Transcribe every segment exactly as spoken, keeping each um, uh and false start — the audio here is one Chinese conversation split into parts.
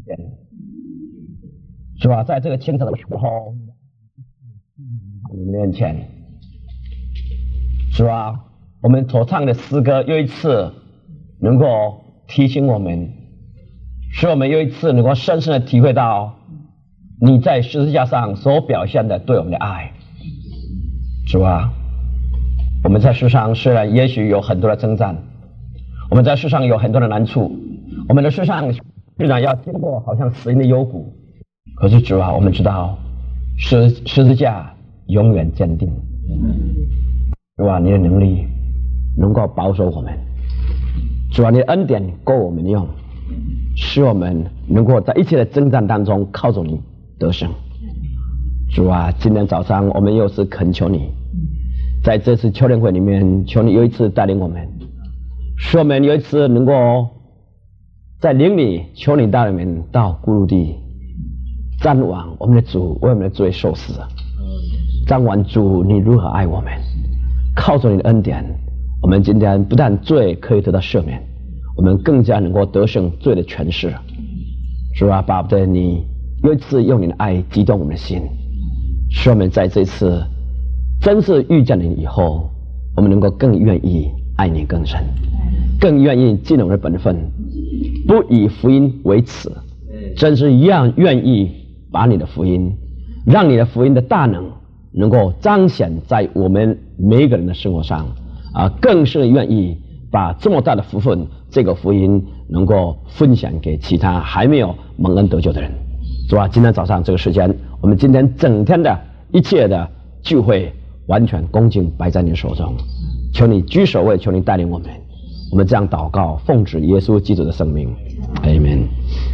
是吧？在这个清晨的时候，你们面前，是吧？我们所唱的诗歌又一次能够提醒我们，使我们又一次能够深深的体会到你在十字架上所表现的对我们的爱，是吧？我们在世上虽然也许有很多的征战，我们在世上有很多的难处，我们的世上虽然要经过好像死荫的幽谷，可是主啊，我们知道十十字架永远坚定，主啊，你的能力能够保守我们，主啊，你的恩典够我们用，使我们能够在一切的征战当中靠着你得胜。主啊，今天早上我们又是恳求你，在这次秋联会里面，求你又一次带领我们，使我们有一次能够在灵里求你带领我们到咕噜地，瞻望我们的主为我们的罪受死，瞻望主你如何爱我们，靠着你的恩典，我们今天不但罪可以得到赦免，我们更加能够得胜罪的权势。主啊，巴不得你又一次用你的爱激动我们的心，使我们在这次真是遇见你以后，我们能够更愿意爱你更深，更愿意尽我们的本分，不以福音为耻，真是一样愿意把你的福音，让你的福音的大能能够彰显在我们每一个人的生活上啊，更是愿意把这么大的福分，这个福音能够分享给其他还没有蒙恩得救的人。主啊，今天早上这个时间，我们今天整天的一切的聚会完全恭敬摆在你手中，求你居首位，求你带领我们。我们这样祷告，奉旨耶稣基督的圣名 Amen。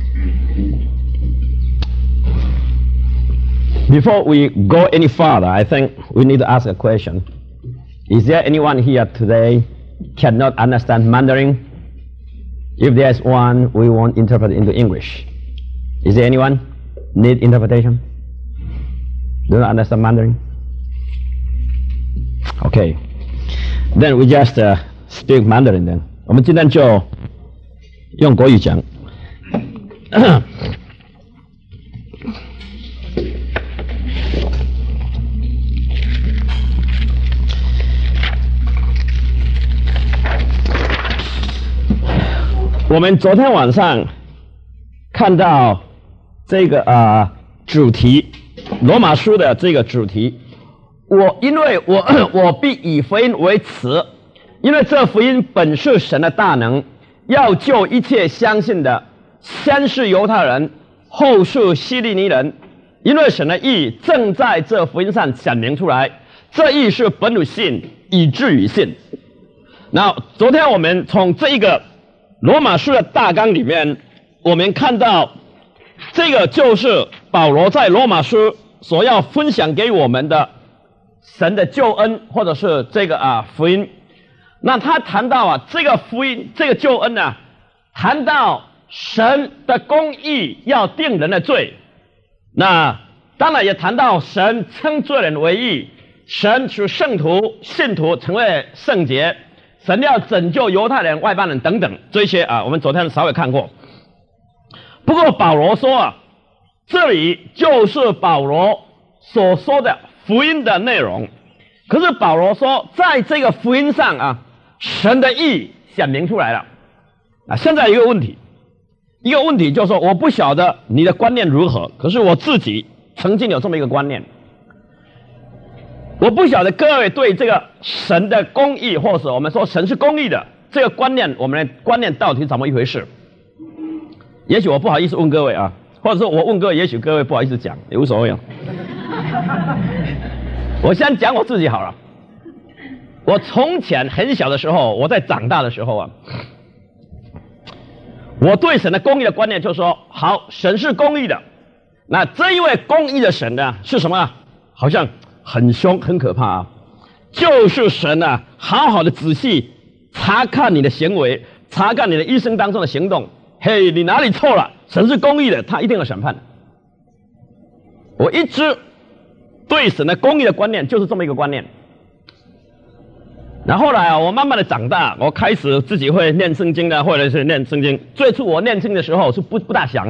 Before we go any further, I think we need to ask a question. Is there anyone here today cannot understand Mandarin? If there's one, we won't interpret it into English. Is there anyone need interpretation? Do not understand Mandarin? Okay. Then we just uh, speak Mandarin then. 我们今天就用国语讲。我们昨天晚上看到这个啊、呃、主题，罗马书的这个主题，我因为我我必以福音为耻，因为这福音本是神的大能，要救一切相信的，先是犹太人，后是希利尼人，因为神的义正在这福音上显明出来，这义是本于信，以至于信。那昨天我们从这一个罗马书的大纲里面，我们看到这个就是保罗在罗马书所要分享给我们的神的救恩，或者是这个啊福音。那他谈到啊这个福音，这个救恩呢、啊，谈到神的公义要定人的罪，那当然也谈到神称罪人为义，神使圣徒信徒成为圣洁，神要拯救犹太人、外邦人等等，这些啊，我们昨天稍微看过。不过保罗说啊，这里就是保罗所说的福音的内容。可是保罗说，在这个福音上啊，神的义显明出来了。啊，现在有一个问题，一个问题就是说，我不晓得你的观念如何，可是我自己曾经有这么一个观念。我不晓得各位对这个神的公义，或者我们说神是公义的这个观念，我们的观念到底是怎么一回事？也许我不好意思问各位啊，或者说我问各位，也许各位不好意思讲，也无所谓啊。我先讲我自己好了。我从前很小的时候，我在长大的时候啊，我对神的公义的观念就是说，好，神是公义的，那这一位公义的神呢是什么？好像很凶很可怕啊，就是神啊，好好的仔细查看你的行为，查看你的一生当中的行动，嘿，你哪里错了？神是公义的，他一定要审判。我一直对神的公义的观念就是这么一个观念。然后后来啊，我慢慢的长大，我开始自己会念圣经的，或者是念圣经。最初我念经的时候是不不大想的，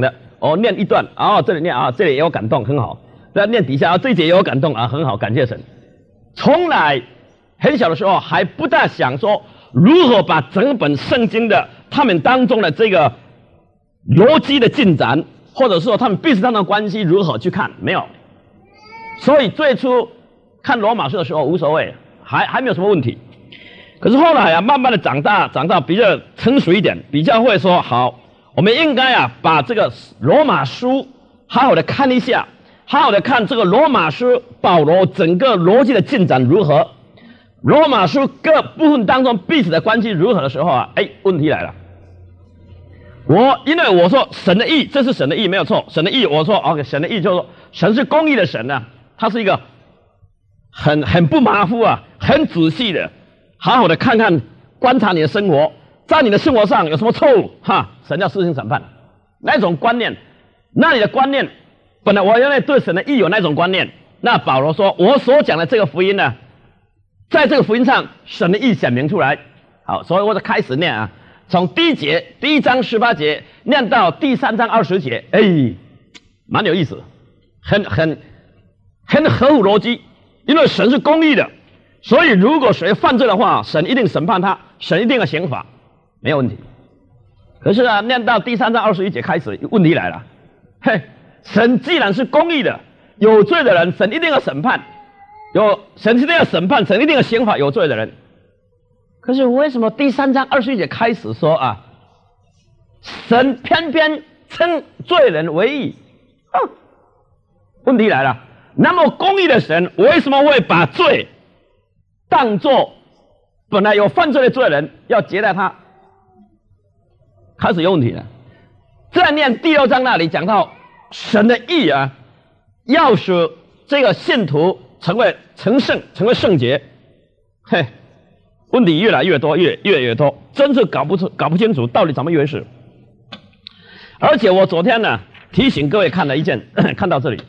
哦，念一段，哦，这里念啊，这里也有感动，很好。再念底下啊，这一节也有感动啊，很好，感谢神。从来很小的时候还不大想说如何把整本圣经的他们当中的这个逻辑的进展，或者说他们彼此当中的关系如何去看，没有。所以最初看罗马书的时候无所谓，还还没有什么问题。可是后来啊，慢慢的长大，长大比较成熟一点，比较会说好，我们应该啊把这个罗马书好好的看一下，好好的看这个罗马书保罗整个逻辑的进展如何，罗马书各部分当中彼此的关系如何的时候啊，哎，问题来了。我因为我说神的义，这是神的义没有错，神的义我说 OK， 神的义就是说神是公义的神啊，他是一个很很不马虎啊，很仔细的。好好的看看，观察你的生活，在你的生活上有什么错误，哈，神要施行审判。那种观念，那你的观念，本来我原来对神的义有那种观念，那保罗说，我所讲的这个福音呢，在这个福音上，神的义显明出来。好，所以我就开始念啊，从第一节，第一章十八节念到第三章二十节，哎，蛮有意思，很很很合乎逻辑，因为神是公义的。所以，如果谁犯罪的话，神一定审判他，神一定要刑罚，没有问题。可是啊，念到第三章二十一节开始，问题来了。嘿，神既然是公义的，有罪的人，神一定要审判，有神一定要审判，神一定要刑罚有罪的人。可是为什么第三章二十一节开始说啊，神偏偏称罪人为义？啊，问题来了，那么公义的神为什么会把罪当作本来有犯罪的罪人要接待他？开始有问题了。再念第六章那里讲到神的义啊，要使这个信徒成为成圣，成为圣洁。嘿，问题越来越多，越越越多，真是搞不出搞不清楚到底怎么一回事。而且我昨天呢提醒各位看了一件，看到这里，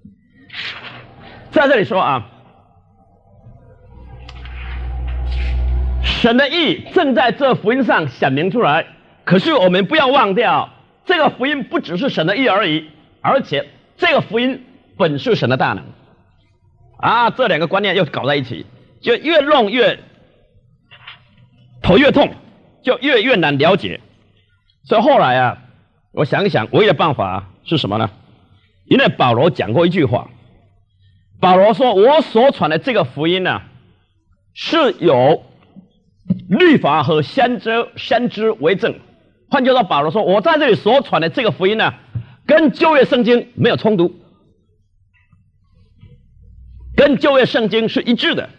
在这里说啊，神的义正在这福音上显明出来，可是我们不要忘掉，这个福音不只是神的义而已，而且这个福音本是神的大能啊！这两个观念又搞在一起，就越弄越头越痛，就越越难了解。所以后来啊，我想一想，唯一的办法是什么呢？因为保罗讲过一句话，保罗说：“我所传的这个福音呢、啊，是有律法和先知先知为证。”换句话说，保罗说：“我在这里所传的这个福音呢、啊，跟旧约圣经没有冲突，跟旧约圣经是一致的。”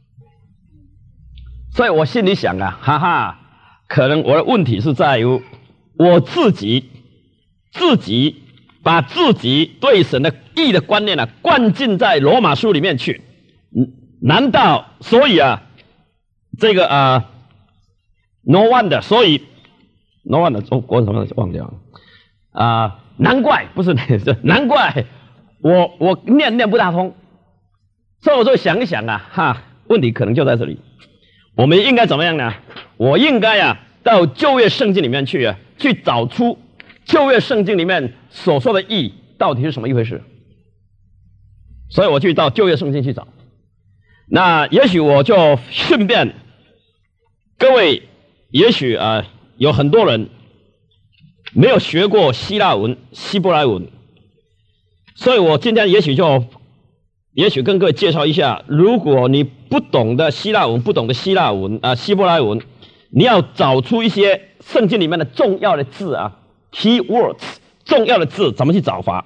所以我心里想啊，哈哈，可能我的问题是在于我自己自己把自己对神的义的观念呢、啊，灌进在罗马书里面去。难道所以啊，这个啊 ，no wonder， 所以 no wonder 中国什么忘掉了啊？难怪不是，难怪我我念念不大通。所以我就想一想啊，哈，问题可能就在这里。我们应该怎么样呢？我应该啊，到旧约圣经里面去啊，去找出旧约圣经里面所说的义到底是什么一回事。所以我去到旧约圣经去找。那也许我就顺便，各位也许啊、呃、有很多人没有学过希腊文、希伯来文，所以我今天也许就也许跟各位介绍一下，如果你不懂得希腊文、不懂得希腊文啊、呃、希伯来文，你要找出一些圣经里面的重要的字啊 ，key words， 重要的字怎么去找法？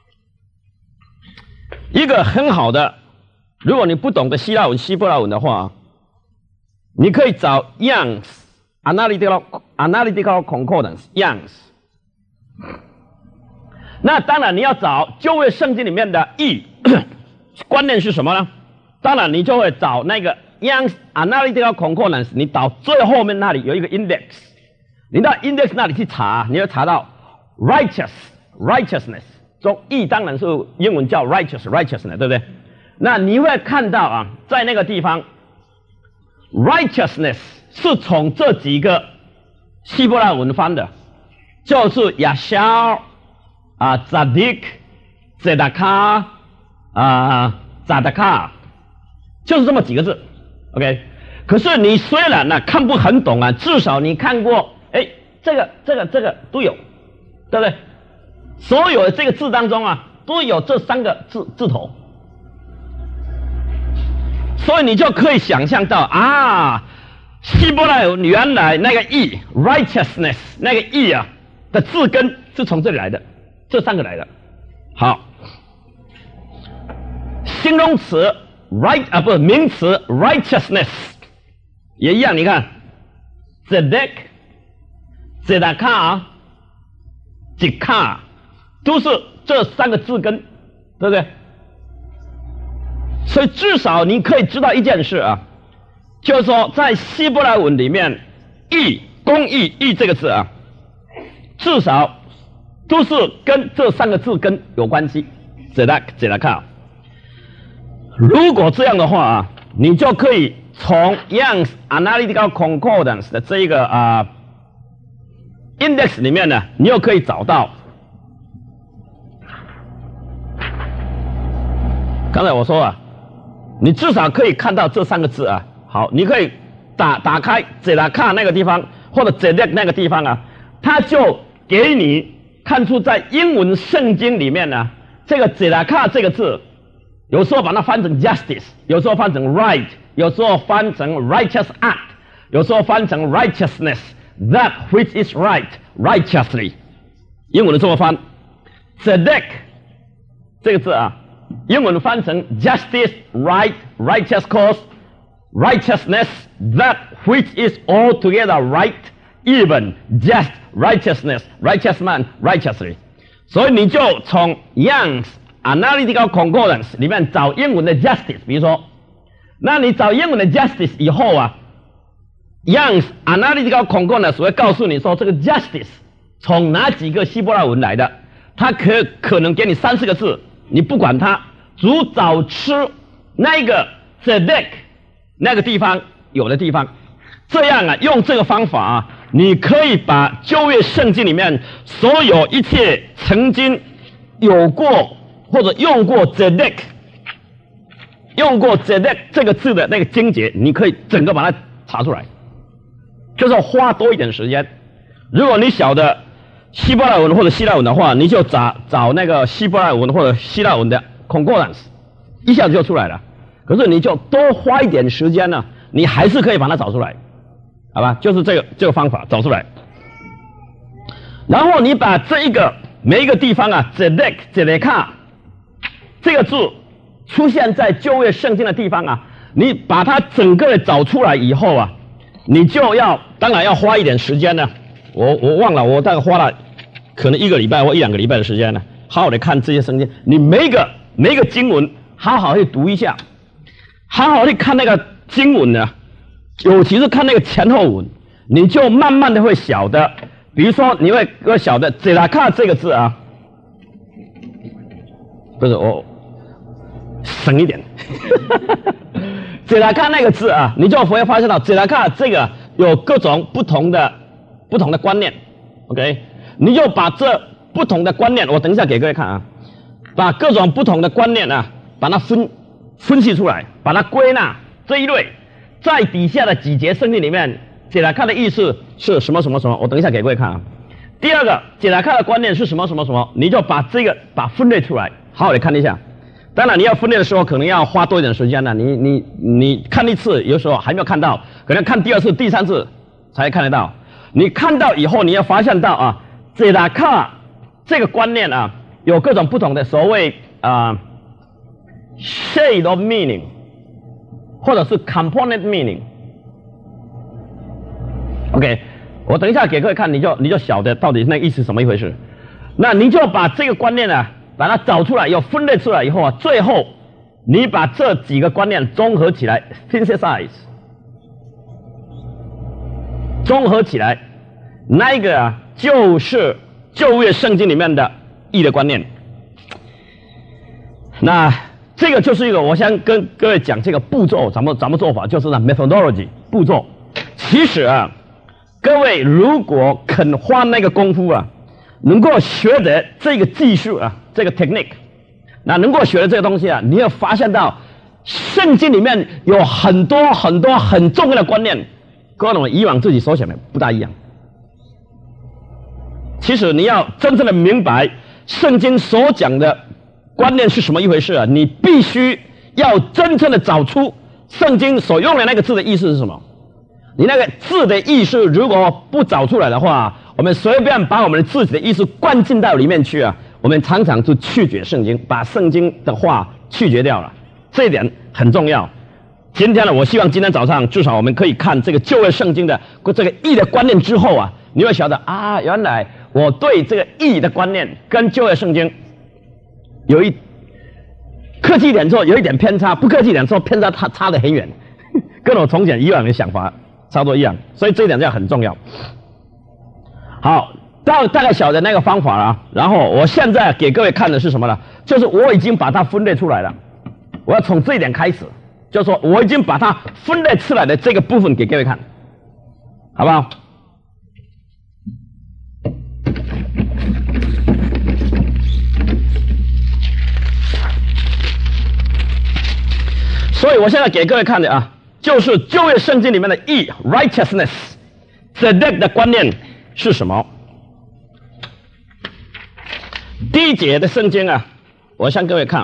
一个很好的。如果你不懂得希腊文、希伯来文的话，你可以找 Young's Analytical Analytical Concordance Young's。那当然你要找旧约圣经里面的义，观念是什么呢？当然你就会找那个 Young's Analytical Concordance， 你到最后面那里有一个 index， 你到 index 那里去查，你会查到 righteous righteousness， 中义当然是英文叫 righteous righteousness， 对不对？那你会看到啊，在那个地方 ，righteousness 是从这几个希伯来文翻的，就是亚肖啊 ，Zadik、Zedaka 啊 ，Zadaka， 就是这么几个字 ，OK。可是你虽然呢、啊、看不很懂啊，至少你看过，哎，这个、这个、这个都有，对不对？所有的这个字当中啊，都有这三个字字头，所以你就可以想象到啊，希伯来文原来那个义 righteousness 那个义啊的字根是从这里来的，这三个来的。好，形容词 right 啊不是名词 righteousness 也一样，你看 zedek zedaka zika 都是这三个字根，对不对？所以至少你可以知道一件事啊，就是说在希伯来文里面，义公义义这个字啊，至少都是跟这三个字根有关系。zedek zedaka， 如果这样的话啊，你就可以从 Young's Analytical Concordance 的这个啊、呃、index 里面呢，你又可以找到。刚才我说啊，你至少可以看到这三个字啊。好，你可以打打开 Zedaka 那个地方，或者 Zedek 那个地方啊，它就给你看出在英文圣经里面呢，这个 Zedaka 这个字，有时候把它翻成 justice， 有时候翻成 right， 有时候翻成 righteous act， 有时候翻成 righteousness， that which is right righteously， 英文的这么翻。Zedek 这个字啊，英文翻成 justice, right, righteous cause, righteousness, that which is altogether right, even, just, righteousness, righteous man, righteously。所以你就从 Young's Analytical Concordance 里面找英文的 justice， 比如说，那你找英文的 justice 以后啊 ，Young's Analytical Concordance 会告诉你说这个 justice 从哪几个希伯来文来的，它可可能给你三四个字。你不管它，主早吃那个 Zedek 那个地方有的地方，这样啊，用这个方法啊，你可以把旧约圣经里面所有一切曾经有过或者用过 Zedek 用过 Zedek 这个字的那个经节，你可以整个把它查出来，就是要花多一点时间。如果你晓得希伯来文或者希腊文的话，你就找找那个希伯来文或者希腊文的 concordance， 一下子就出来了。可是你就多花一点时间呢，你还是可以把它找出来，好吧？就是这个这个方法找出来。然后你把这一个每一个地方啊 ，zedek zedeka 这个字出现在旧约圣经的地方啊，你把它整个的找出来以后啊，你就要当然要花一点时间呢。我我忘了，我大概花了可能一个礼拜或一两个礼拜的时间呢，好好的看这些圣经。你每一个每一个经文，好好的读一下，好好的看那个经文呢，尤其是看那个前后文，你就慢慢的会晓得。比如说，你会会晓得 “zedaka” 这个字啊，不是我省一点，“zedaka” 那个字啊，你就会发现到 “zedaka” 这个有各种不同的。不同的观念 ，OK， 你就把这不同的观念，我等一下给各位看啊，把各种不同的观念啊，把它分分析出来，把它归纳这一类，在底下的几节圣经里面，解来看的意思是什么什么什么，我等一下给各位看啊。第二个，解来看的观念是什么什么什么，你就把这个把分类出来，好好的看一下。当然，你要分类的时候，可能要花多一点时间呢。你你你看一次，有时候还没有看到，可能看第二次、第三次才看得到。你看到以后，你要发现到啊 ，zedaka 这个观念啊，有各种不同的所谓啊、呃、shade of meaning， 或者是 component meaning。OK， 我等一下给各位看，你就你就晓得到底那意思是什么一回事。那你就把这个观念啊，把它找出来，有分类出来以后啊，最后你把这几个观念综合起来 ，synthesize。综合起来，那一个啊，就是旧约圣经里面的义的观念。那这个就是一个，我想跟各位讲这个步骤怎么怎么做法，就是呢 methodology 步骤。其实啊，各位如果肯花那个功夫啊， 能够学的这个技术啊，这个 technique， 那能够学的这个东西啊，你要发现到圣经里面有很多很多很重要的观念，跟我们以往自己所想的不大一样。其实你要真正的明白圣经所讲的观念是什么一回事啊，你必须要真正的找出圣经所用的那个字的意思是什么。你那个字的意思如果不找出来的话，我们随便把我们自己的意思灌进到里面去啊，我们常常就拒绝圣经，把圣经的话拒绝掉了，这一点很重要。今天呢，我希望今天早上至少我们可以看这个旧约圣经的这个义的观念之后啊，你会晓得啊，原来我对这个义的观念跟旧约圣经有一客气一点说有一点偏差，不客气一点说偏差差差得很远，跟我从前以往的想法差不多一样，所以这一点就很重要。好，大大概晓得那个方法了，然后我现在给各位看的是什么呢？就是我已经把它分类出来了，我要从这一点开始，就是说我已经把它分类出来的这个部分给各位看，好不好？所以我现在给各位看的啊，就是旧约圣经里面的义 righteousness tzedek 的观念是什么？第一节的圣经啊，我向各位看。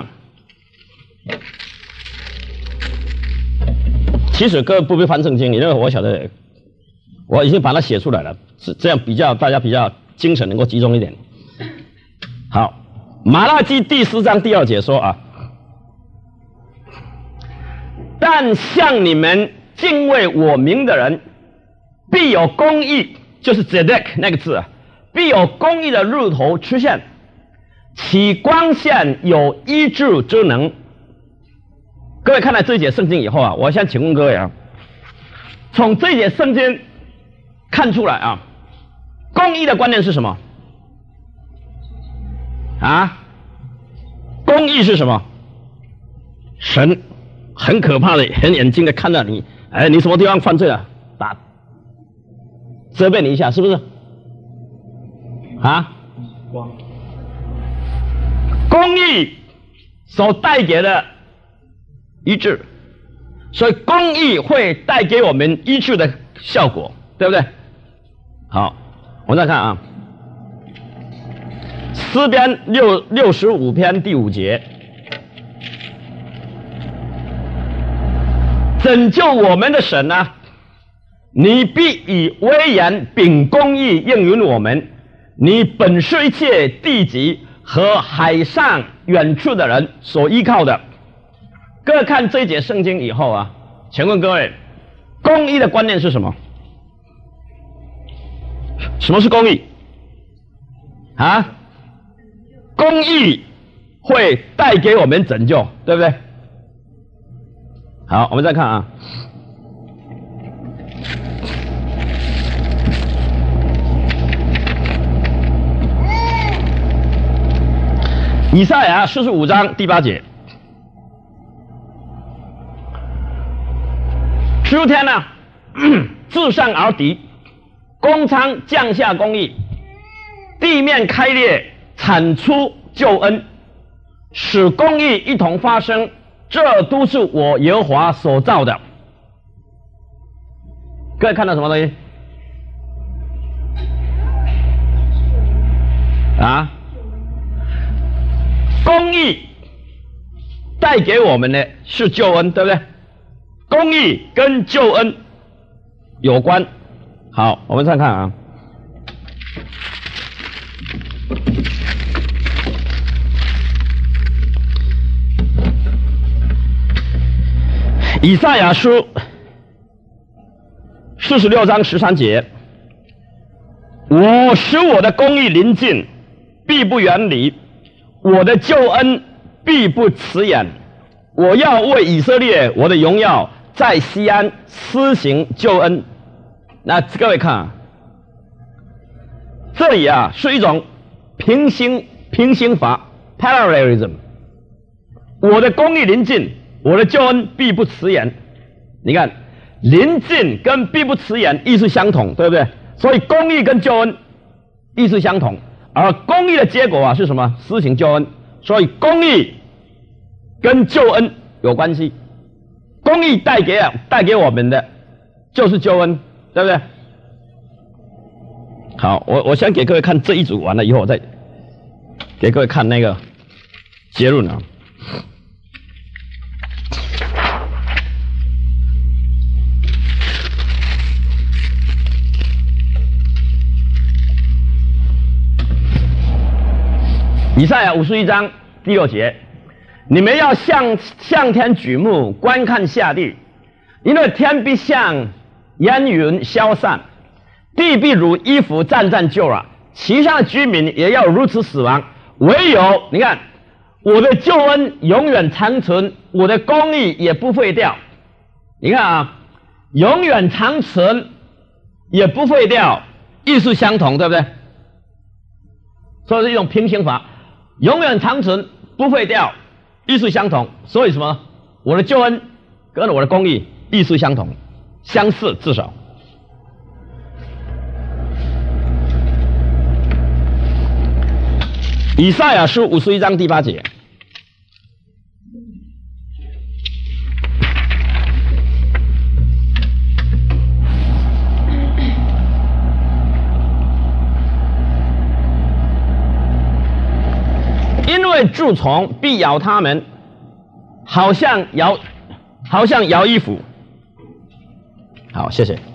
其实各位不必翻圣经，因为我晓得我已经把它写出来了，这样比较大家比较精神能够集中一点。好，马拉基第四章第二节说啊，但向你们敬畏我名的人，必有公义，就是 tzedek 那个字啊，必有公义的日头出现，其光线有医治之能。各位看到这一节圣经以后啊，我想请问各位啊，从这一节圣经看出来啊，公义的观念是什么？啊，公义是什么？神很可怕的，很眼睛的看到你，哎，你什么地方犯罪了，打责备你一下，是不是？啊，公义所带给的医治，所以公义会带给我们医治的效果，对不对？好，我们再看啊，诗篇六六十五篇第五节，拯救我们的神啊，你必以威严秉公义应允我们，你本是一切地极和海上远处的人所依靠的。各位看这一节圣经以后啊，请问各位，公义的观念是什么？什么是公义？啊？公义会带给我们拯救，对不对？好，我们再看啊。以赛亚四十五章第八节，秋天呢、啊，自上而敌，公仓降下公义，地面开裂，产出救恩，使公义一同发生，这都是我耶和华所造的。各位看到什么东西？啊？公义带给我们的是救恩，对不对？公义跟救恩有关。好，我们再看啊。以赛亚书四十六章十三节，我使我的公义临近，必不远离，我的救恩必不辞延，我要为以色列我的荣耀在西安施行救恩。那各位看啊，这里啊是一种平行平行法 parallelism， 我的公义临近，我的救恩必不辞延。你看临近跟必不辞延意思相同，对不对？所以公义跟救恩意思相同， 而公义的结果啊是什么？施行救恩。所以公义跟救恩有关系。公义带给带给我们的就是救恩，对不对？好，我我先给各位看这一组，完了以后我再给各位看那个结论啊。以赛亚五十一章第六节，你们要向向天举目，观看下地，因为天必像烟云消散，地必如衣服战战旧了，其上的居民也要如此死亡。唯有你看，我的救恩永远长存，我的公义也不废掉。你看啊，永远长存也不废掉，意思相同，对不对？所以是一种平行法。永远长存不废掉，意思相同，所以什么？我的救恩跟我的公义意思相同，相似至少。以赛亚书五十一章第八节，因为蛀虫必咬他们，好像摇，好像摇衣服。好，谢谢。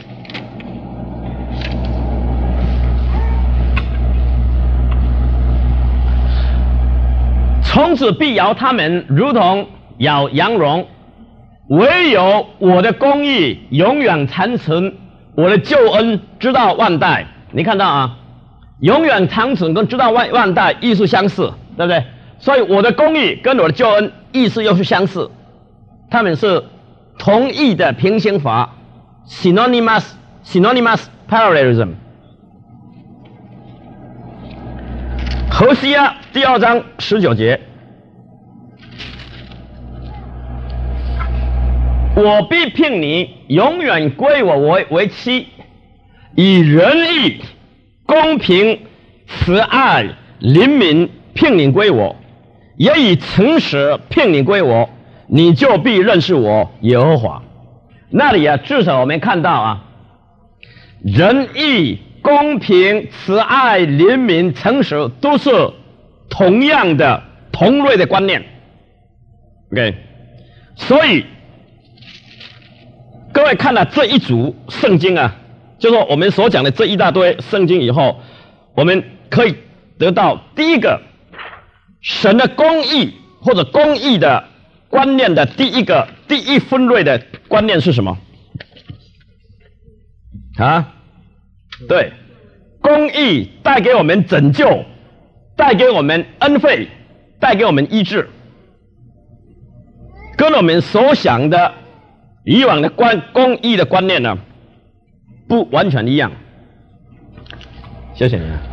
虫子必咬他们，如同咬羊绒。唯有我的公义永远长存，我的救恩直到万代。你看到啊，永远长存跟直到万万代意思相似。对不对？所以我的公义跟我的救恩意思又是相似，他们是同义的平行法 ，synonymous synonymous parallelism。何西阿第二章十九节，我必聘你永远归我为为妻，以仁义、公平、慈爱、怜悯聘你归我，也以诚实聘你归我，你就必认识我耶和华。那里啊，至少我们看到啊，仁义、公平、慈爱、怜悯、诚实都是同样的同类的观念。OK， 所以各位看了这一组圣经啊，就是我们所讲的这一大堆圣经以后，我们可以得到第一个。神的公义或者公义的观念的第一个第一分类的观念是什么？啊，对，公义带给我们拯救，带给我们恩惠，带给我们医治，跟我们所想的以往的观公义的观念呢，不完全一样。谢谢你啊。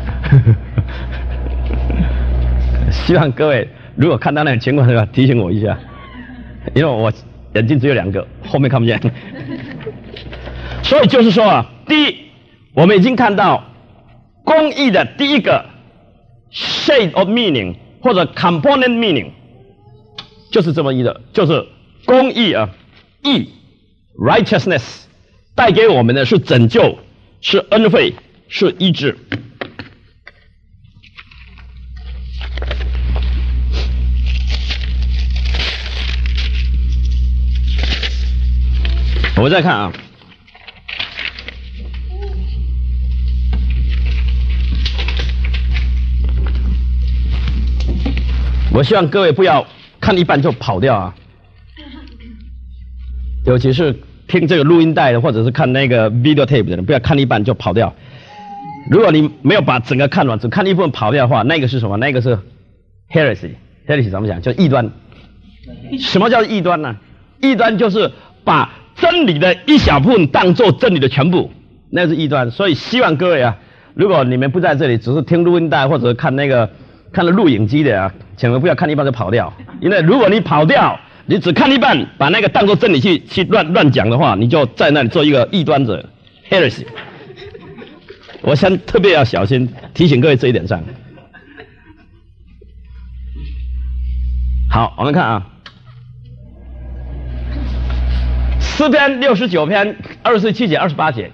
希望各位如果看到那种情况的话，提醒我一下，因为我眼睛只有两个，后面看不见。所以就是说啊，第一，我们已经看到公义的第一个 shade of meaning 或者 component meaning 就是这么一个，就是公义啊，义 righteousness 带给我们的是拯救，是恩惠，是医治。我们再看啊，我希望各位不要看一半就跑掉啊，尤其是听这个录音带的或者是看那个 video tape 的人，不要看一半就跑掉。如果你没有把整个看完，只看一部分跑掉的话，那个是什么？那个是 heresy。heresy 怎么讲？就是异端。什么叫异端呢？异端就是把真理的一小部分当作真理的全部，那是异端。所以希望各位啊，如果你们不在这里，只是听录音带或者看那个看了录影机的啊，千万不要看一半就跑掉。因为如果你跑掉，你只看一半，把那个当作真理去去乱乱讲的话，你就在那里做一个异端者 heresy。 我先特别要小心，提醒各位这一点上。好，我们看啊，诗篇六十九篇二十七节、二十八节，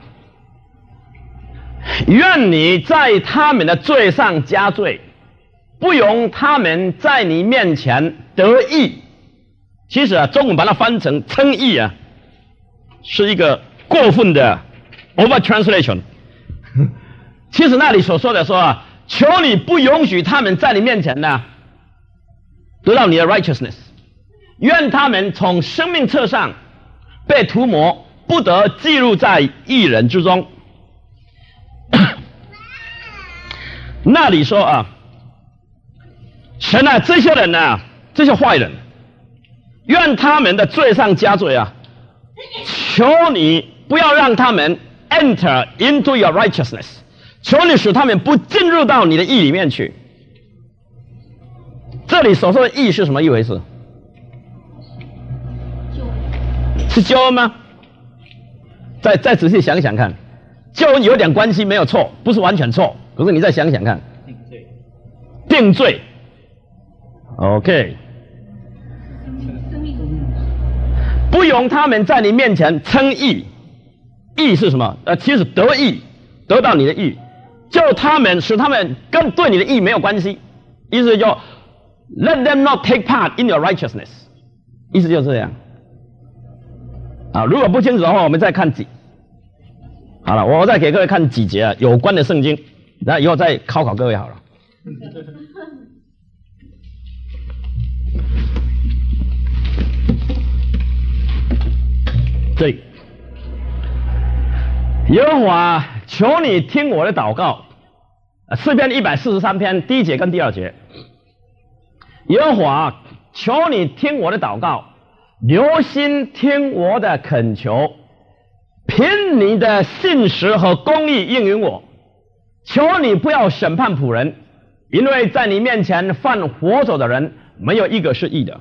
愿你在他们的罪上加罪，不容他们在你面前得益。其实啊，中文把它翻成称义啊，是一个过分的 over translation。其实那里所说的说啊，求你不允许他们在你面前呢得到你的 righteousness， 愿他们从生命册上被涂抹，不得记录在义人之中。那里说啊，神啊，这些人啊，这些坏人，愿他们的罪上加罪啊，求你不要让他们 enter into your righteousness， 求你使他们不进入到你的义里面去。这里所说的义是什么一回事？是救恩吗？再再仔细想想看，救恩有点关系没有错，不是完全错，可是你再想想看，定罪，定罪 ，OK， 不容他们在你面前称义，义是什么？呃，其实得义，得到你的义，就他们使他们跟对你的义没有关系，意思就 let them not take part in your righteousness， 意思就是这样。啊，如果不清楚的话，我们再看几。好了，我再给各位看几节啊有关的圣经，那以后再考考各位好了。这里，耶和华，求你听我的祷告。诗篇一百四十三篇第一节跟第二节，耶和华，求你听我的祷告，留心听我的恳求，凭你的信实和公义应允我。求你不要审判仆人，因为在你面前犯活走的人没有一个是义的。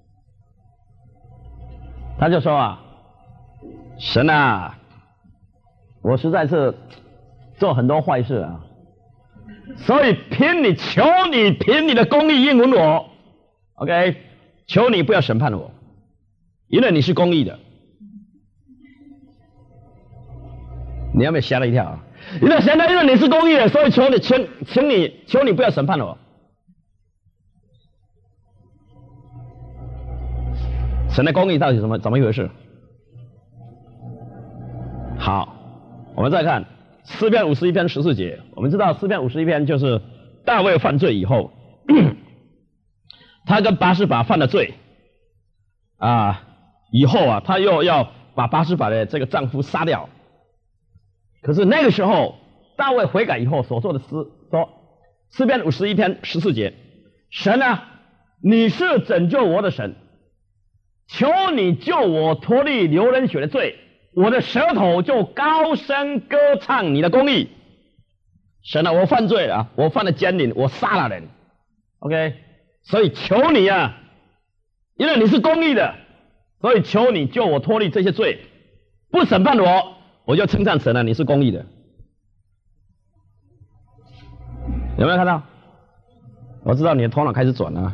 他就说啊，神啊，我实在是做很多坏事啊，所以凭你求你凭你的公义应允我 ，OK， 求你不要审判我，因为你是公义的。你有没有吓了一跳啊？因为现在因为你是公义的，所以求你请请你求你不要审判我。神的公义到底怎么怎么一回事？好，我们再看诗篇五十一篇十四节。我们知道诗篇五十一篇就是大卫犯罪以后，他跟拔示巴犯了罪啊，以后啊，他又要把拔示巴的这个丈夫杀掉。可是那个时候，大卫悔改以后所做的诗说，诗篇五十一篇十四节，神啊，你是拯救我的神，求你救我脱离流人血的罪，我的舌头就高声歌唱你的公义。神啊，我犯罪了，我犯了奸淫，我杀了人 ，OK， 所以求你啊，因为你是公义的，所以求你救我脱离这些罪，不审判我。我就称赞神了，你是公义的，有没有看到？我知道你的头脑开始转了，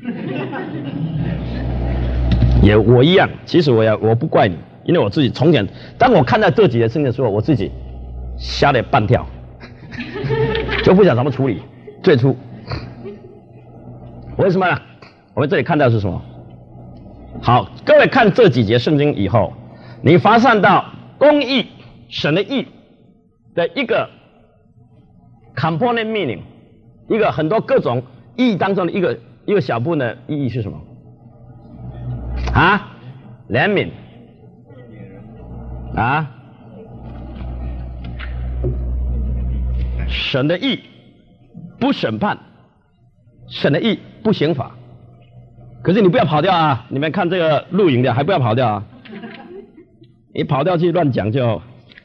也我一样。其实我也我不怪你，因为我自己从前，当我看到这几节圣经的时候，我自己吓了半跳，就不想怎么处理。最初，为什么呢？我们这里看到是什么？好，各位看这几节圣经以后，你发现到公义。神的义的一个 component meaning， 一个很多各种意义当中的一个一个小部分的意义是什么？啊，怜悯啊，神的义不审判，神的义不刑罚。可是你不要跑掉啊！你们看这个录影的还不要跑掉啊！你跑掉去乱讲就。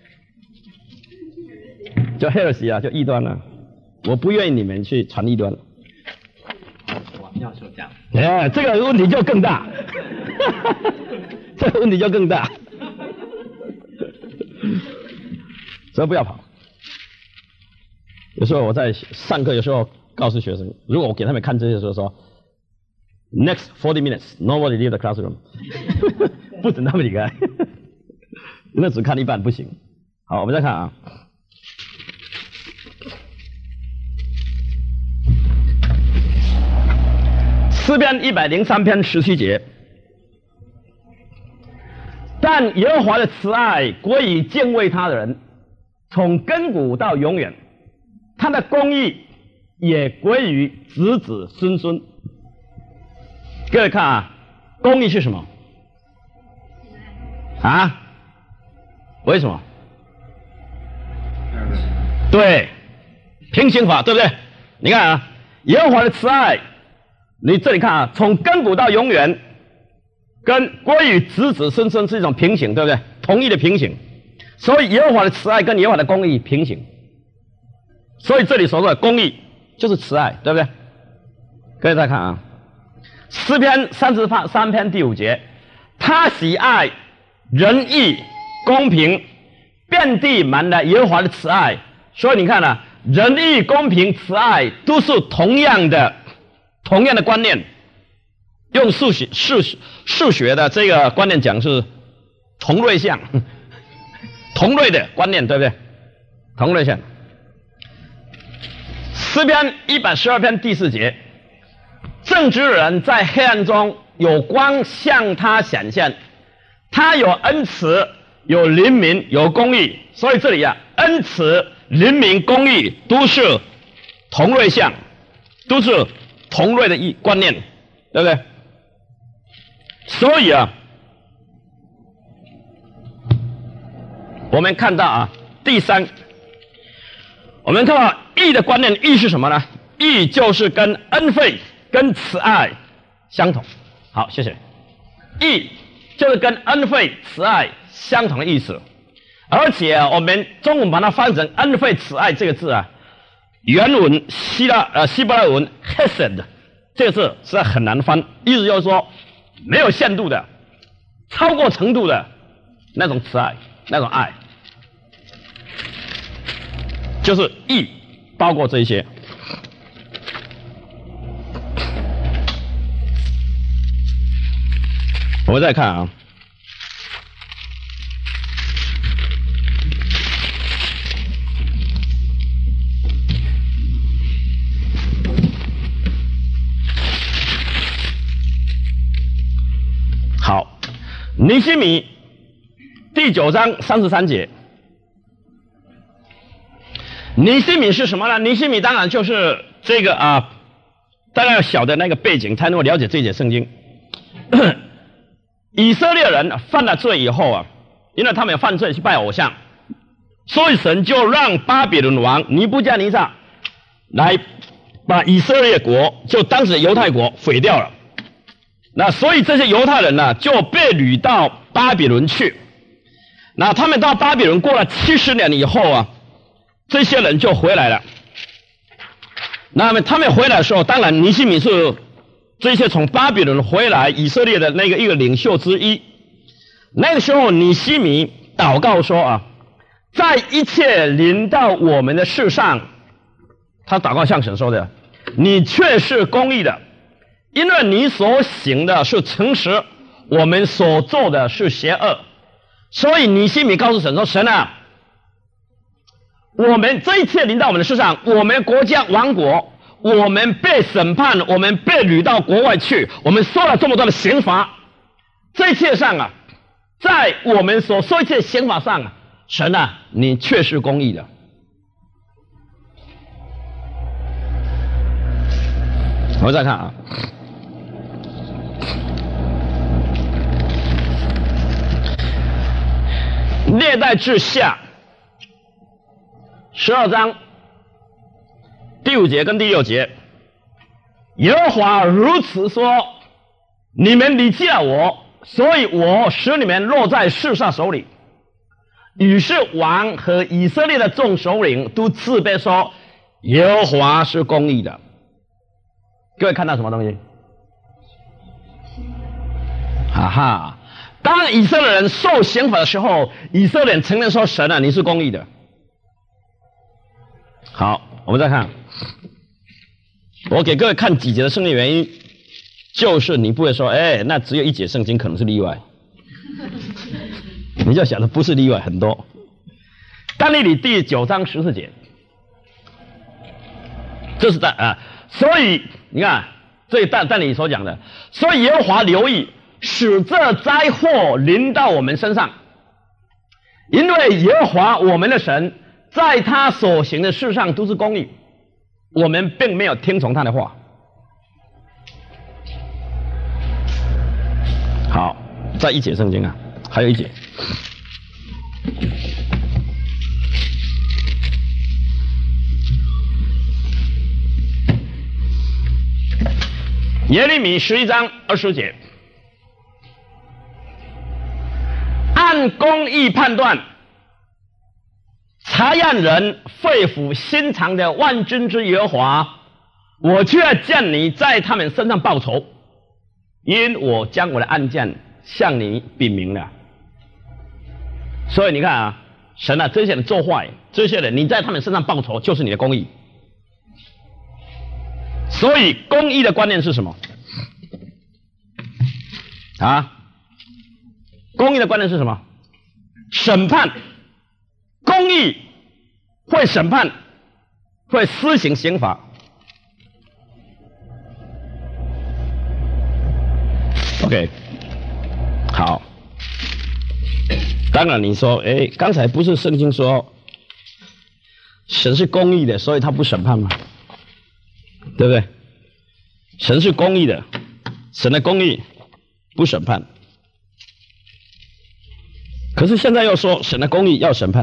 就 heresy 啊，就异端了、啊。我不愿意你们去传异端。我要说这样。哎，这个问题就更大，这个问题就更大，所以不要跑。 有时候我在上课，有时候告诉学生，如果我给他们看这些的时候说 ，next forty minutes nobody leave the classroom， 不准他们离开，因为只看一半不行。好，我们再看啊。诗篇一百零三篇十七节，但耶和华的慈爱归于敬畏他的人，从亘古到永远，他的公义也归于子子孙孙。各位看啊，公义是什么？啊？为什么？对，平行法，对不对？你看啊，耶和华的慈爱。你这里看啊，从亘古到永远，跟归于子子孙孙是一种平行，对不对？同义的平行，所以耶和华的慈爱跟耶和华的公义平行。所以这里所说的公义就是慈爱，对不对？各位再看啊，诗篇三十三篇第五节，他喜爱仁义公平，遍地满了耶和华的慈爱。所以你看啊，仁义公平慈爱都是同样的。同样的观念，用数学数数学的这个观念讲是同类项，同类的观念，对不对？同类项。诗篇一百十二篇第四节，正直人在黑暗中有光向他显现，他有恩慈，有怜悯，有公义。所以这里啊，恩慈、怜悯、公义都是同类项，都是同类的意观念，对不对？所以啊，我们看到啊，第三，我们看到义的观念，义是什么呢？义就是跟恩惠、跟慈爱相同。好，谢谢。义就是跟恩惠、慈爱相同的意思，而且啊，我们中文把它翻成恩惠、慈爱这个字啊。原文希腊呃希伯来文 hesed 这个字实在很难翻，意思就是说没有限度的、超过程度的那种慈爱、那种爱，就是义，包括这一些。我们再看啊。好，尼希米第九章三十三节，尼希米是什么呢？尼希米当然就是这个啊，大家要晓得那个背景，才能够了解这节圣经。以色列人犯了罪以后啊，因为他们有犯罪去拜偶像，所以神就让巴比伦王尼布加尼撒来把以色列国，就当时的犹太国毁掉了。那所以这些犹太人呢，就被掳到巴比伦去。那他们到巴比伦过了七十年以后啊，这些人就回来了。那么他们回来的时候，当然尼希米是这些从巴比伦回来以色列的那个一个领袖之一。那个时候尼希米祷告说啊，在一切临到我们的事上，他祷告向神说的，你却是公义的，因为你所行的是诚实，我们所做的是邪恶。所以尼希米告诉神说，神啊，我们这一切临到我们的事上，我们国家亡国，我们被审判，我们被掳到国外去，我们受了这么多的刑罚，这一切上啊，在我们所受一切刑罚上啊，神啊，你确是公义的。我们再看啊，历代志下十二章第五节跟第六节，耶和华如此说：你们离弃了我，所以我使你们落在世上手里。于是王和以色列的众首领都自卑说：耶和华是公义的。各位看到什么东西？哈哈！当以色列人受刑罚的时候，以色列人承认说：神啊，你是公义的。好，我我们再看，我给各位看几节的圣经原因，就是你不会说，哎，那只有一节圣经可能是例外，你就想的不是例外，很多。但利里第九章十四节，这是在啊，所以你看，这但但你所讲的，所以耶和华留意，使这灾祸临到我们身上，因为耶和华我们的神在他所行的事上都是公义，我们并没有听从他的话。好，再一节圣经啊，还有一节。耶利米十一章二十节，按公义判断，查验人肺腑心肠的万军之耶和华，我却见你在他们身上报仇，因我将我的案件向你禀明了。所以你看啊，神啊，这些人做坏，这些人你在他们身上报仇，就是你的公义。所以公义的观念是什么？啊，公义的观念是什么？审判，公义会审判，会施行刑罚。OK， 好。当然你说，哎，刚才不是圣经说神是公义的，所以他不审判吗？对不对？神是公义的，神的公义不审判。可是现在又说神的公义要审判，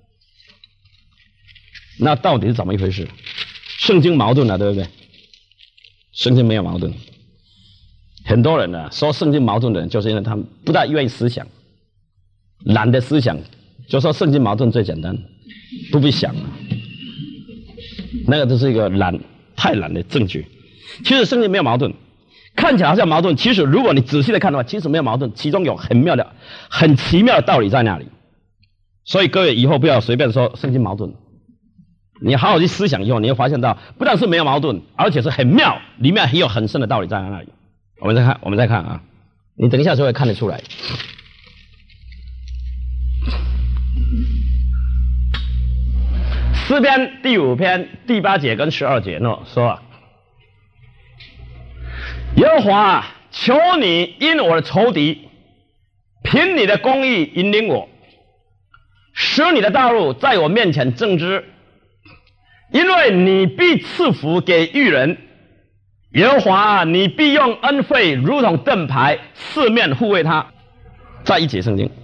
那到底是怎么一回事？圣经矛盾了，对不对？圣经没有矛盾。很多人呢说圣经矛盾的人，就是因为他们不大愿意思想，懒得思想，就说圣经矛盾最简单，不必想了。那个就是一个懒。太懒的证据。其实圣经没有矛盾，看起来好像矛盾，其实如果你仔细的看的话，其实没有矛盾，其中有很妙的、很奇妙的道理在那里。所以各位以后不要随便说圣经矛盾，你好好去思想以后，你会发现到不但是没有矛盾，而且是很妙，里面很有很深的道理在那里。我们再看，我们再看啊，你等一下就会看得出来。诗篇第五篇第八节跟十二节呢说，耶和华，求你因我的仇敌，凭你的公义引领我，使你的道路在我面前正直，因为你必赐福给义人。耶和华，你必用恩惠如同盾牌，四面护卫他。再一节圣经，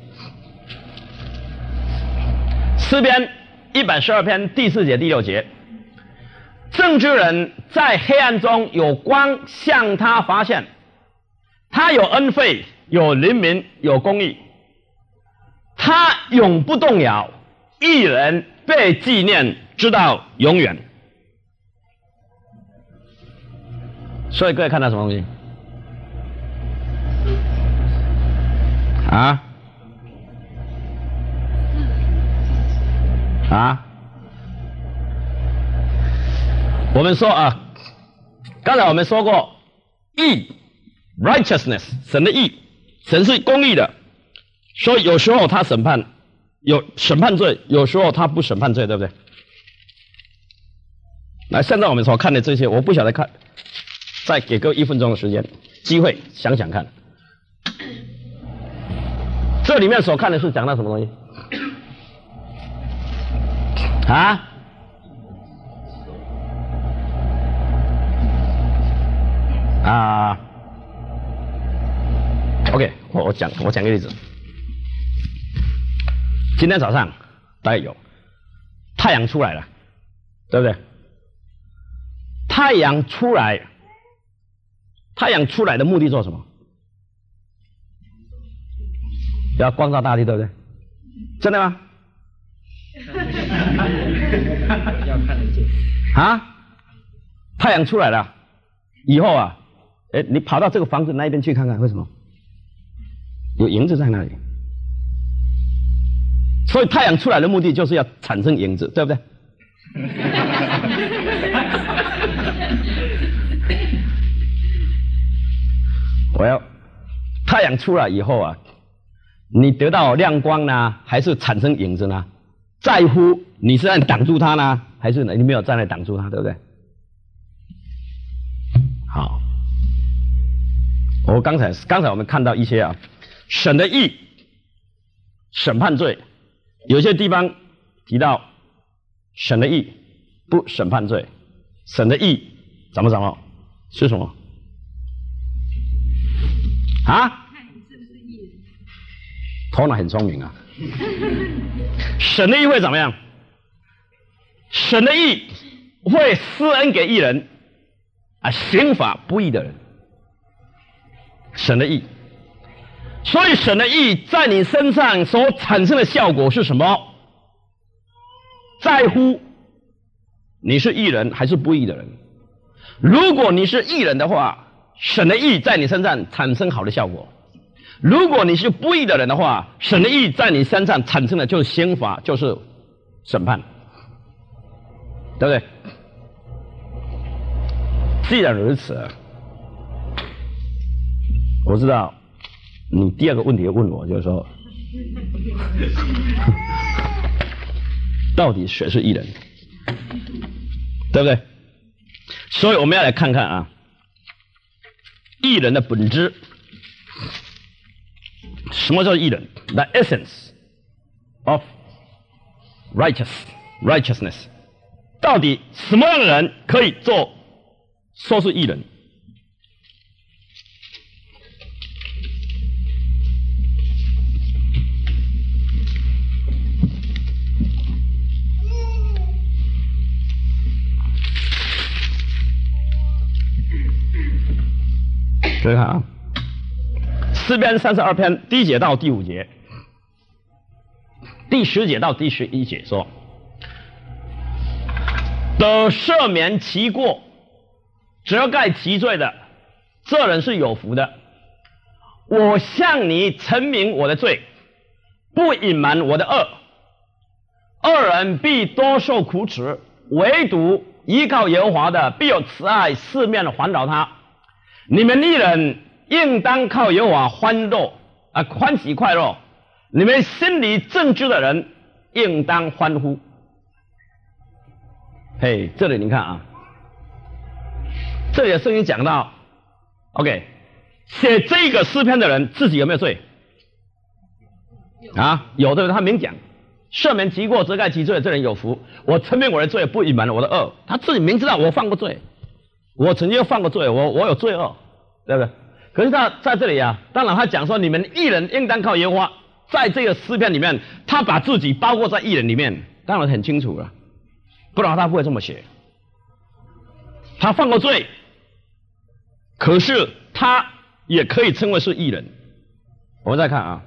诗篇一百十二篇第四节第六节，正直人在黑暗中有光向他发现，他有恩惠，有怜悯，有公义，他永不动摇，义人被纪念直到永远。所以各位看到什么东西啊？啊，我们说啊，刚才我们说过，义 righteousness 神的义，神是公义的，所以有时候他审判有审判罪，有时候他不审判罪，对不对？来，现在我们所看的这些，我不晓得看，再给各位一分钟的时间机会想想看，这里面所看的是讲到什么东西？啊？啊 ？OK， 我我讲我讲个例子。今天早上大概有太阳出来了，对不对？太阳出来，太阳出来的目的做什么？要光照大地，对不对？真的吗？ 要看得见啊！太阳出来了以后啊，哎，你跑到这个房子那一边去看看，为什么？有影子在那里。所以太阳出来的目的就是要产生影子，对不对？ 太阳出来以后啊，你得到亮光呢，还是产生影子呢？在乎你是在挡住它呢，还是你没有站在挡住它，对不对？好，我刚才刚才我们看到一些啊，审的义，审判罪，有些地方提到审的义不审判罪，审的义怎么怎么是什么？啊？头脑很聪明啊。审的义会怎么样？审的义会施恩给义人啊，刑罚不义的人。审的义，所以审的义在你身上所产生的效果是什么？在乎你是义人还是不义的人。如果你是义人的话，审的义在你身上产生好的效果；如果你是不义的人的话，审的义在你身上产生的就是刑罚，就是审判，对不对？既然如此，我知道你第二个问题问我，就是说，到底谁是义人，对不对？所以我们要来看看啊，义人的本质。什么叫义人 ？The essence of righteous righteousness， 到底什么样的人可以做说是义人？注意看啊，诗篇三十二篇第一节到第五节，第十节到第十一节说：得赦免其过、遮盖其罪的，这人是有福的。我向你陈明我的罪，不隐瞒我的恶。恶人必多受苦耻，唯独依靠耶和华的，必有慈爱四面环绕他。你们义人应当靠耶和华欢乐啊，欢喜快乐；你们心里正直的人应当欢呼。嘿，这里你看啊，这里的圣经讲到 ，OK， 写这个诗篇的人自己有没有罪？啊，有的人他明讲，赦免其过、遮盖其罪，这人有福。我承认我的罪，不隐瞒我的恶。他自己明知道我犯过罪。我曾经犯过罪，我我有罪恶，对不对？可是他在这里啊，当然他讲说你们义人应当靠耶和华，在这个诗篇里面，他把自己包括在义人里面，当然很清楚了，不然他不会这么写。他犯过罪，可是他也可以称为是义人。我们再看啊。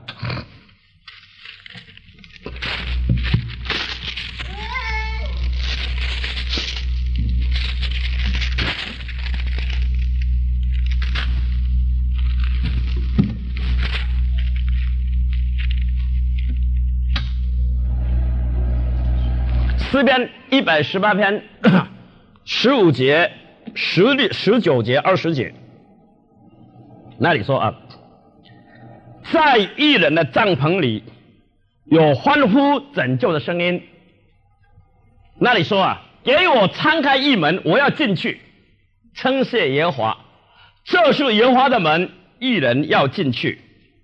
诗篇一百十八篇十五节、十六、十九节、二十节，那里说啊，在义人的帐篷里有欢呼拯救的声音。那里说啊，给我敞开一门，我要进去，称谢耶和华。这是耶和华的门，义人要进去。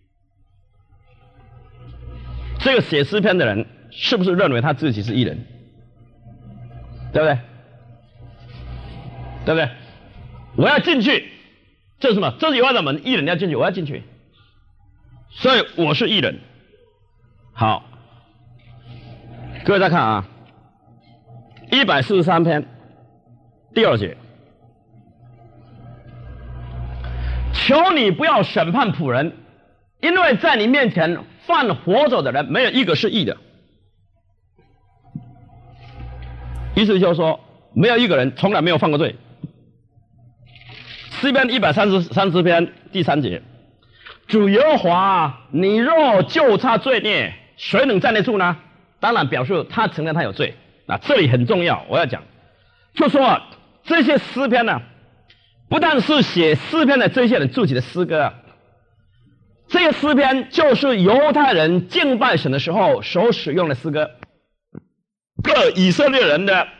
这个写诗篇的人是不是认为他自己是义人？对不对？对不对？我要进去，这是什么？这是耶和华的门，义人要进去，我要进去，所以我是义人。好，各位再看啊，一百四十三篇第二节，求你不要审判仆人，因为在你面前犯活着的人没有一个是义的。意思就是说，没有一个人从来没有犯过罪。诗篇一百三十三十篇第三节，主耶和华，你若就他罪孽，谁能站得住呢？当然表示他承认他有罪。那这里很重要，我要讲，就说啊，这些诗篇呢、啊，不但是写诗篇的这些人自己的诗歌啊， 这个诗篇就是犹太人敬拜神的时候所使用的诗歌。各以色列人的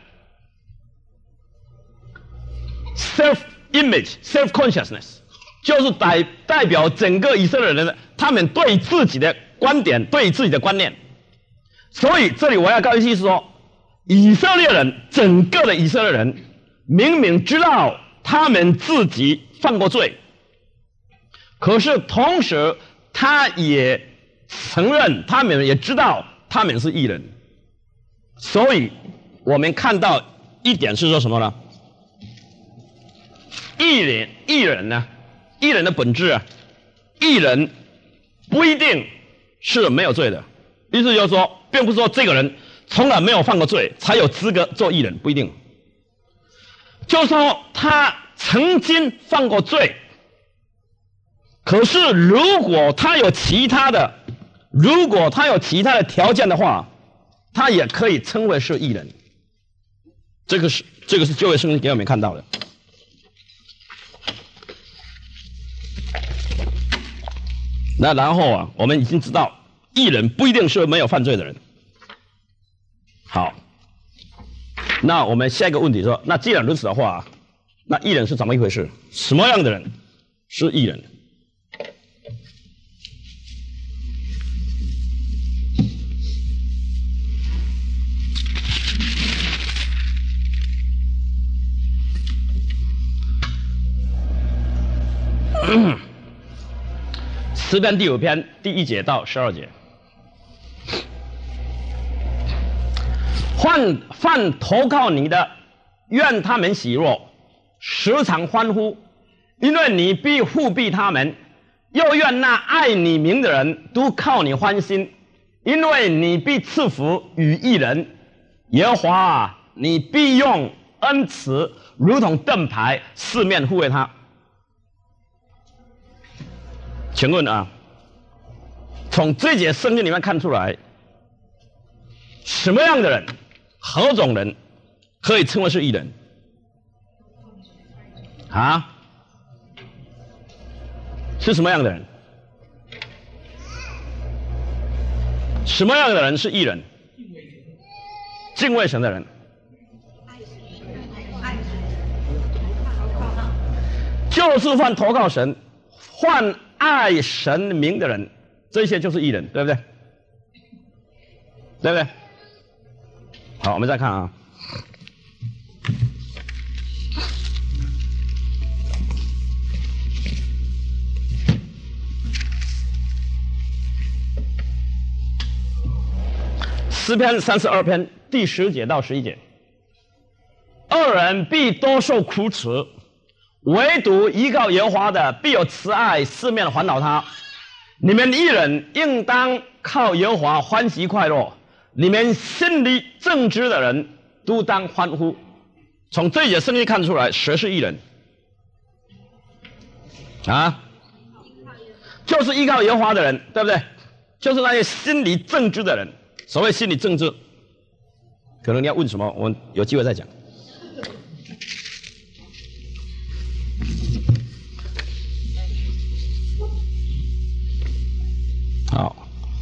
self image self consciousness 就是代代表整个以色列人的他们对自己的观点对自己的观念。所以这里我要告诉意思说，以色列人整个的以色列人明明知道他们自己犯过罪，可是同时他也承认他们也知道他们是义人。所以我们看到一点是说什么呢？义人义人呢，义人的本质啊，义人不一定是没有罪的。意思就是说，并不是说这个人从来没有犯过罪才有资格做义人，不一定。就是说他曾经犯过罪，可是如果他有其他的，如果他有其他的条件的话，他也可以称为是义人。这个是这个是旧约圣经给我们看到的。那然后啊，我们已经知道义人不一定是没有犯罪的人。好，那我们下一个问题说，那既然如此的话，那义人是怎么一回事？什么样的人是义人？诗篇第五篇第一节到十二节，凡凡投靠你的，愿他们喜乐，时常欢呼，因为你必护庇他们；又愿那爱你名的人都靠你欢心，因为你必赐福与义人。耶和华啊，你必用恩慈如同盾牌，四面护卫他。请问啊，从这节圣经里面看出来，什么样的人，何种人可以称为是义人？啊？是什么样的人？什么样的人是义人？敬畏神的人。就是犯投靠神，犯爱神名的人，这些就是义人，对不对？对不对？好，我们再看啊。诗篇三十二篇第十节到十一节，恶人必多受苦耻，唯独依靠耶和华的，必有慈爱四面环绕他。你们义人应当靠耶和华欢喜快乐，你们心里正直的人都当欢呼。从这节圣经看出来，谁是义人？啊，就是依靠耶和华的人，对不对？就是那些心里正直的人。所谓心理政治，可能你要问什么，我们有机会再讲。好，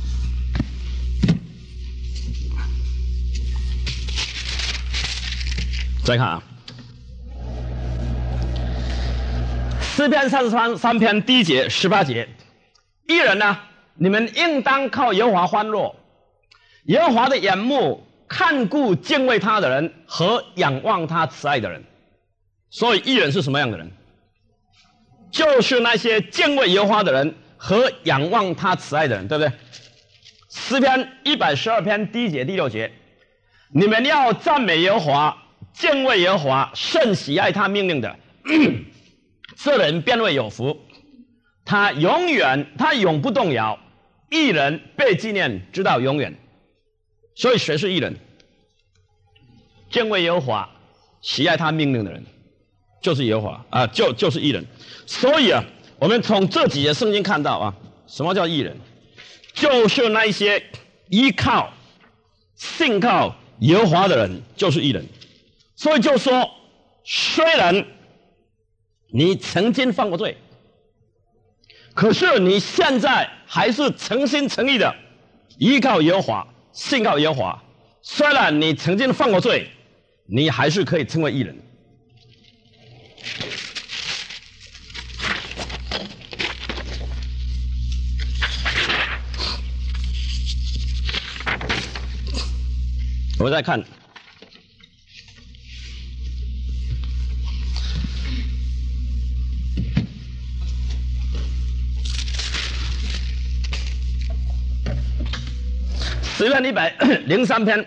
再看啊，诗篇三十三三篇第一节十八节，义人呢，你们应当靠耶和华欢乐。耶和华的眼目看顾敬畏他的人和仰望他慈爱的人。所以义人是什么样的人？就是那些敬畏耶和华的人和仰望他慈爱的人，对不对？诗篇一百十二篇第一节第六节，你们要赞美耶和华，敬畏耶和华，甚喜爱他命令的，这人便为有福。他永远他永不动摇，义人被纪念直到永远。所以谁是义人？敬畏耶和华，喜爱他命令的人，就是耶和华啊，就就是义人。所以啊，我们从这几节圣经看到啊，什么叫义人？就是那一些依靠、信靠耶和华的人，就是义人。所以就说，虽然你曾经犯过罪， 可是你现在还是诚心诚意的依靠耶和华，信靠耶和华，虽然你曾经犯过罪，你还是可以成为义人。我再看诗篇一百零三篇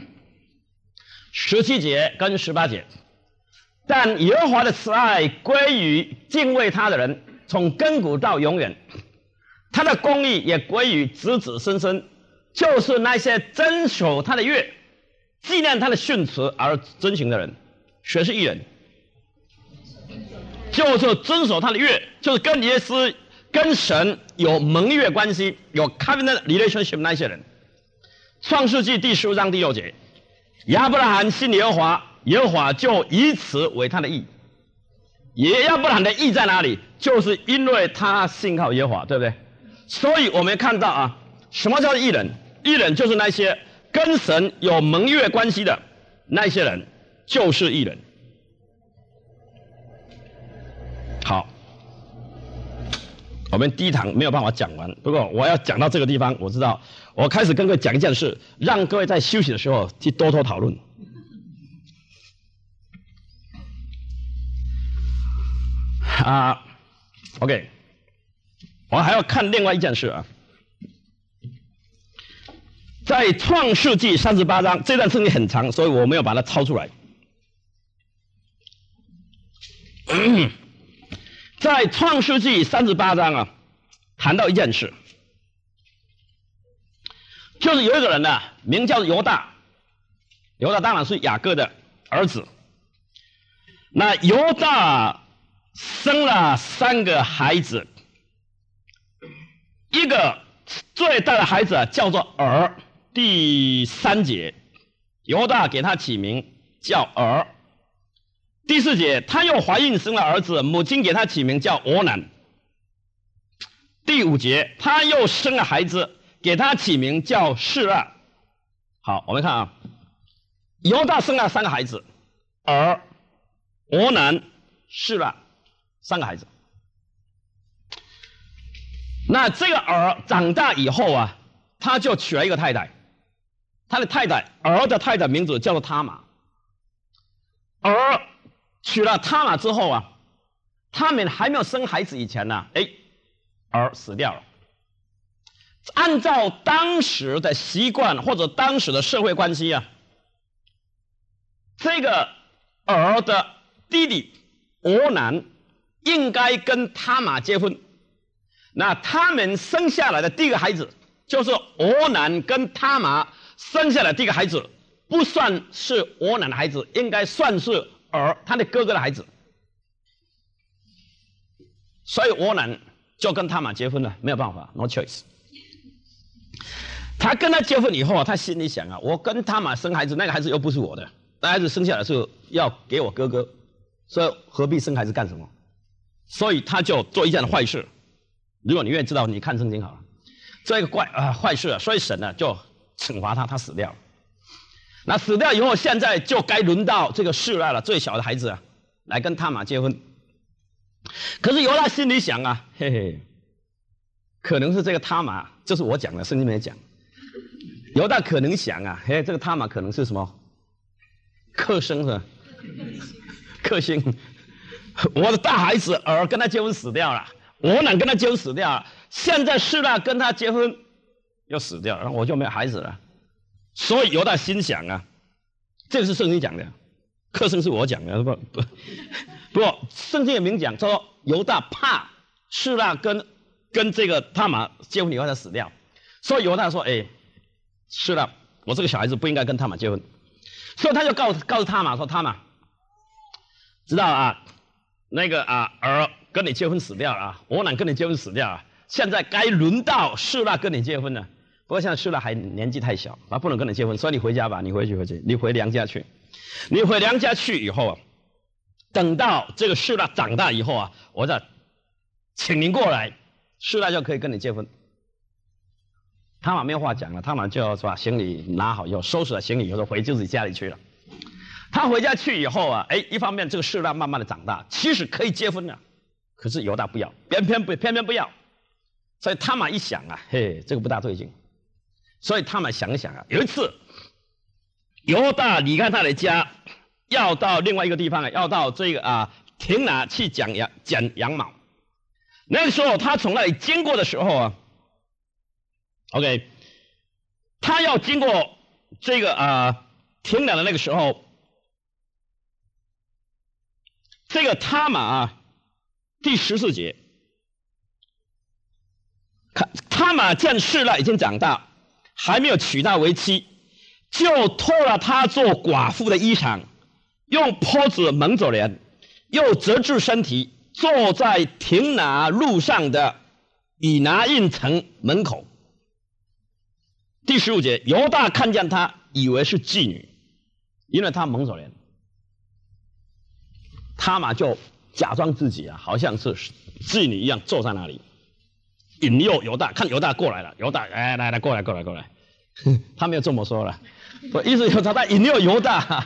十七节跟十八节，但耶和华的慈爱归于敬畏他的人，从亘古到永远；他的公义也归于子子孙孙，就是那些遵守他的约、纪念他的训词而遵行的人。谁是义人？就是遵守他的约，就是跟耶稣、跟神有盟约关系，有 covenant relationship 那些人。创世纪第十五章第六节，亚伯拉罕信耶和华，耶和华就以此为他的义。耶亚伯拉罕的义在哪里？就是因为他信靠耶和华，对不对？所以我们看到啊，什么叫义人？义人就是那些跟神有盟约关系的那些人，就是义人。好，我们第一堂没有办法讲完，不过我要讲到这个地方，我知道我开始跟各位讲一件事，让各位在休息的时候去多多讨论。啊 ，OK， 我还要看另外一件事啊，在创世纪三十八章，这段圣经很长，所以我没有把它抄出来。在创世纪三十八章啊，谈到一件事，就是有一个人呢、啊，名叫犹大，犹大当然是雅各的儿子。那犹大生了三个孩子，一个最大的孩子、啊、叫做尔，第三节，犹大给他起名叫尔。第四节，他又怀孕生了儿子，母亲给他起名叫俄南。第五节，他又生了孩子，给他起名叫示拉。好，我们看啊，犹大生了三个孩子，尔、俄南、示拉，三个孩子。那这个尔长大以后啊，他就娶了一个太太，他的太太尔的太太名字叫做他玛。尔娶了他玛之后啊，他们还没有生孩子以前呢、啊，哎，儿死掉了。按照当时的习惯或者当时的社会关系啊，这个儿的弟弟俄南应该跟他玛结婚。那他们生下来的第一个孩子，就是俄南跟他玛生下来的第一个孩子，不算是俄南的孩子，应该算是儿他的哥哥的孩子，所以俄南就跟他玛结婚了，没有办法 ，no choice。他跟他结婚以后啊，他心里想啊，我跟他玛生孩子，那个孩子又不是我的，那孩子生下来是要给我哥哥，所以何必生孩子干什么？所以他就做一件坏事。如果你愿意知道，你看圣经好了。做一个怪啊坏事啊，所以神呢、啊、就惩罚他，他死掉了。那死掉以后，现在就该轮到这个示拉了，最小的孩子啊，来跟他玛结婚。可是犹大心里想啊，嘿嘿，可能是这个他玛，就是我讲的，圣经没讲。犹大可能想啊，嘿，这个他玛可能是什么克星是吧？克星，我的大孩子儿跟他结婚死掉了，我哪跟他结婚死掉了？现在示拉跟他结婚又死掉了，然后我就没有孩子了。所以犹大心想啊，这个是圣经讲的，克星是我讲的，不不不过圣经也明讲，说犹大怕示拉跟跟这个他玛结婚以后他死掉，所以犹大说，哎，示拉，我这个小孩子不应该跟他玛结婚，所以他就告告诉他玛说，他玛，知道啊，那个啊儿跟你结婚死掉了啊，我哪跟你结婚死掉了，现在该轮到示拉跟你结婚了。不过现在示拉还年纪太小，他不能跟你结婚，所以你回家吧，你回去回去，你回娘家去。你回娘家去以后啊，等到这个示拉长大以后啊，我再请您过来示拉就可以跟你结婚。他玛没有话讲了，他玛就把行李拿好以后，收拾了行李以后，回自己家里去了。他回家去以后啊，哎，一方面这个示拉慢慢的长大，其实可以结婚了，可是犹大不要，偏偏不偏偏不要。所以他玛一想啊，嘿，这个不大对劲。所以他玛想一想啊，有一次，犹大离开他的家，要到另外一个地方，要到这个啊亭拿去剪羊剪羊毛。那个时候他从那里经过的时候啊 ，OK， 他要经过这个啊亭拿的那个时候，这个他玛啊，第十四节，他玛见示拉已经长大，还没有娶她为妻，就脱了她做寡妇的衣裳，用袍子蒙着脸，又折住身体，坐在亭拿路上的以拿印城门口。第十五节，犹大看见她，以为是妓女，因为她蒙着脸。他玛就假装自己啊，好像是妓女一样坐在那里，引诱犹大。看犹大过来了，犹大哎来来过来过来过来，他没有这么说了，我意思有他在引诱犹大。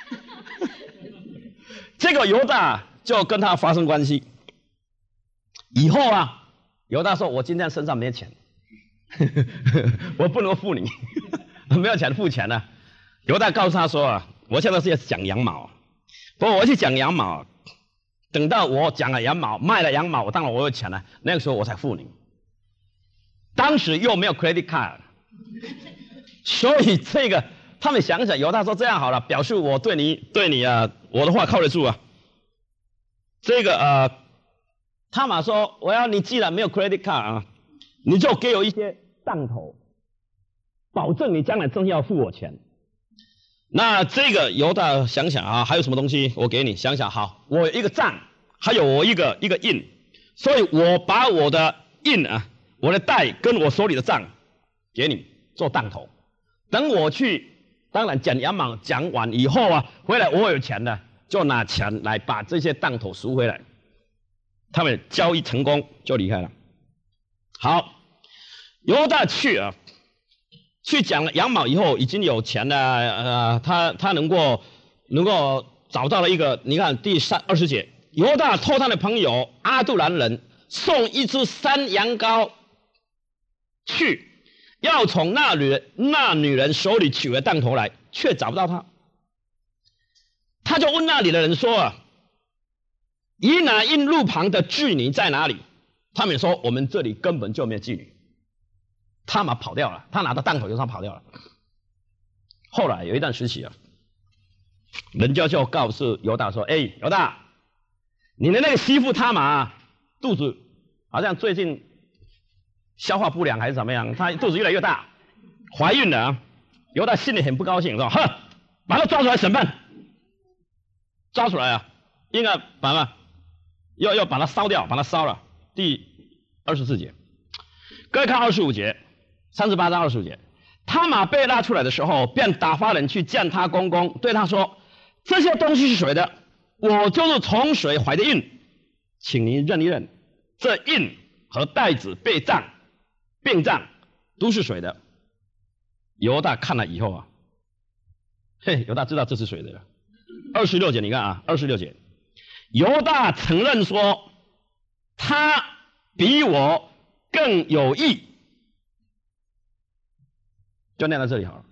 这个犹大就跟他发生关系。以后啊，犹大说：“我今天身上没钱，我不能付你，没有钱付钱呢、啊。”犹大告诉他说：“啊，我现在是要讲羊毛，不过我去讲羊毛，等到我讲了羊毛，卖了羊毛，当然我有钱了，那个时候我才付你。”当时又没有 credit card， 所以这个他们想想，犹大说：“这样好了，表示我对你对你啊，我的话靠得住啊。”这个呃，他玛说：“我要你既然没有 credit card 啊，你就给我一些当头，保证你将来真要付我钱。”那这个犹大想想啊，还有什么东西我给你？想想好，我有一个账，还有我一个一个印，所以我把我的印啊，我的带跟我手里的账给你做当头。等我去，当然讲羊毛讲完以后啊，回来我有钱了，就拿钱来把这些当头赎回来。他们交易成功就离开了。好，犹大去啊。去讲了羊毛以后，已经有钱了，呃，他他能够能够找到了一个，你看第三二十节，犹大托他的朋友阿杜兰人送一只山羊羔去，要从那女那女人手里取回当头来，却找不到他。他就问那里的人说啊，以拿印路旁的妓女在哪里？他们说我们这里根本就没有妓女。他玛跑掉了，他拿到当头就他跑掉了。后来有一段时期啊，人家就告诉犹大说：“哎，犹大，你的那个媳妇他玛肚子好像最近消化不良还是怎么样，她肚子越来越大，怀孕了啊。”犹大心里很不高兴，说：“哼，把他抓出来审判，抓出来啊，应该把他要要把他烧掉，把他烧了。”第二十四节，各位看二十五节。三十八章二十五节，他玛被拉出来的时候，便打发人去见他公公，对他说：“这些东西是谁的？我就是从谁怀的孕，请您认一认，这印和袋子被葬、并葬都是谁的？”犹大看了以后啊，嘿，犹大知道这是谁的了。二十六节，你看啊，二十六节，犹大承认说，他比我更有义。就念到这里好了。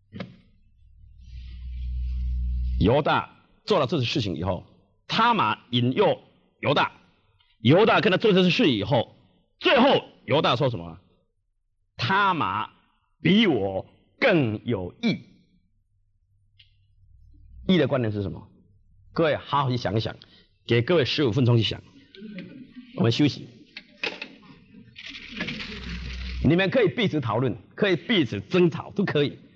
犹大做了这次事情以后，他玛引诱犹大，犹大跟他做这次事以后，最后犹大说什么？他玛比我更有义。义的观念是什么？各位好好去想一想，给各位十五分钟去想。我们休息。你们可以彼此讨论，可以彼此争吵，都可以。